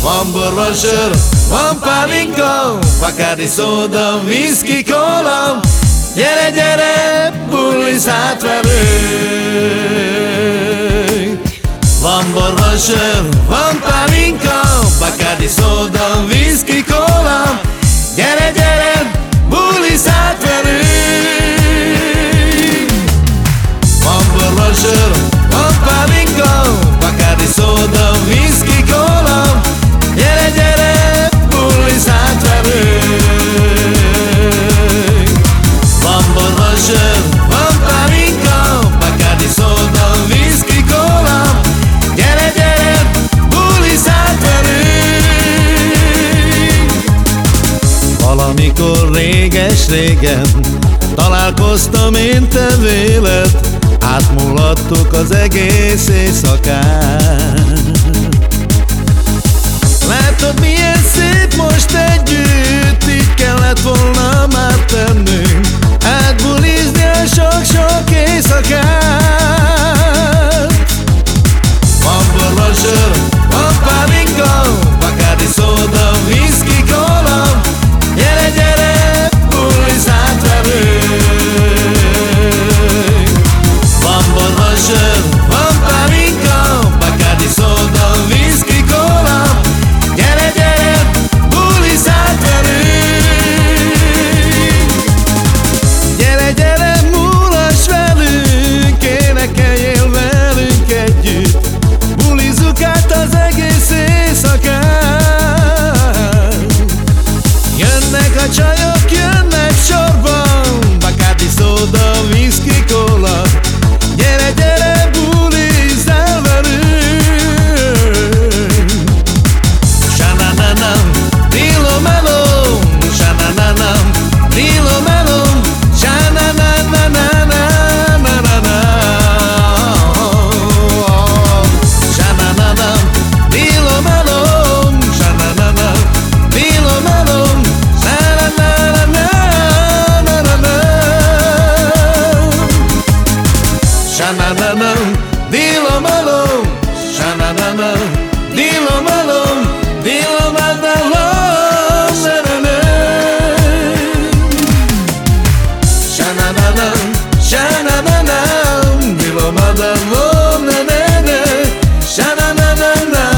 Van bor, van sör, van pálinka, Bacardi, szóda, whisky, kóla. Gyere, gyere, bulisz át velünk. Van bor, van sör, van pálinka, Bacardi, szóda, whisky, kóla. Gyere, gyere, bulisz át velünk. Van bor, van sör, van pálinka, Bacardi, szóda, whisky, kóla. Gyere, gyere, bulisz át velünk. Van bor, van sör, van pálinka, Bacardi, szóda, whisky, kóla. Gyere, gyere, bulisz át velünk. Valamikor réges-régen találkoztam én te véled, átmulattuk az egész éjszakát. Látod, milyen szép most együtt, így kellett volna már tennünk, átbulizni a sok-sok éjszakát. Van bor, van sör, van pálinka, Bacardi, szóda, whisky, kóla. Gyere, gyere, bulisz át velünk. Van bor, van sör, van pálinka, Bacardi, szóda, whisky, kóla. Gyere, gyere, bulisz át velünk. Gyere, gyere, mulass velünk, énekeljél velünk együtt, bulizzuk át az egész éjszakát. Jönnek a csajok, jönnek sorban, Bacardi, szóda, whisky, kóla. Gyere, gyere, bulizz el velünk. Sa-na-na-nam, dilo-melom, sa-na-na-nam, dilo-melom, sa-na-na-na-na-na-na-na. Sa-na-na-nam, dilo-melom, sa-na-na-nam, dilo-melom, sa-na-na-na-na-na-na. Sha-na-na-nam, dilo-melom, sha-na-na-nam, dilo-melom, dilo-melom, na-na-na. Sha-na-na-nam, sha-na-na-nam, dilo-melom, na-na-na. Sha-na-na-na-na.